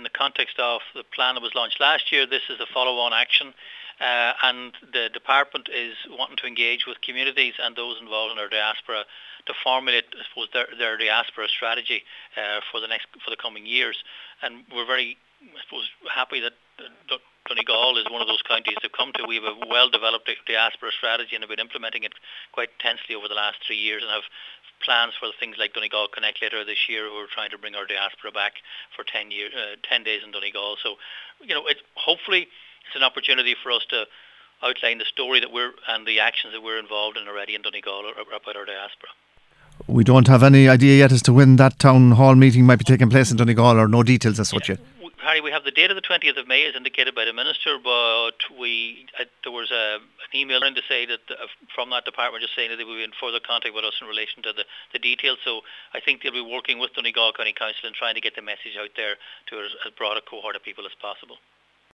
in the context of the plan that was launched last year, this is a follow-on action, and the department is wanting to engage with communities and those involved in our diaspora to formulate, I suppose, their diaspora strategy for the coming years. And we're very, I suppose, happy that Donegal is one of those counties to come to. We have a well-developed diaspora strategy and have been implementing it quite intensely over the last 3 years, and have plans for things like Donegal Connect later this year. We're trying to bring our diaspora back for 10 days in Donegal. So, hopefully it's an opportunity for us to outline the story and the actions that we're involved in already in Donegal about our diaspora. We don't have any idea yet as to when that town hall meeting might be taking place in Donegal, or no details as such yet. Harry, we have the date of the 20th of May as indicated by the Minister, but there was an email in to say that from that department just saying that they will be in further contact with us in relation to the details. So I think they'll be working with Donegal County Council and trying to get the message out there to as broad a cohort of people as possible.